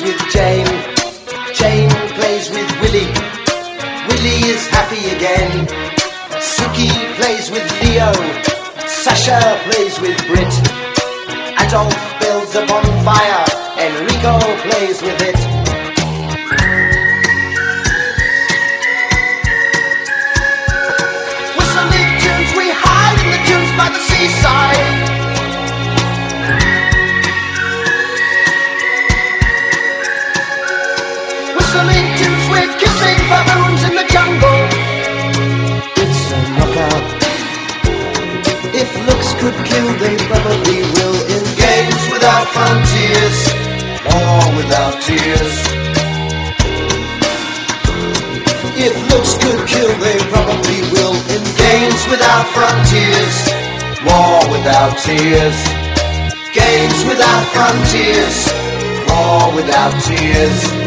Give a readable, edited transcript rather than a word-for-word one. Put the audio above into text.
with Jane. Jane plays with Willie. Willie is happy again. Suki plays with Leo. Sasha plays with Brit. Adolf builds a bonfire. Enrico plays with it. Whistling tunes, we hide in the dunes by the seaside. Whistling tunes, we're kissing baboons in the jungle. It's a knockout. If looks could kill, they probably will. In games without frontiers, war without tears. If looks could kill, they probably will. In games without frontiers, war without tears. Games without frontiers, war without tears.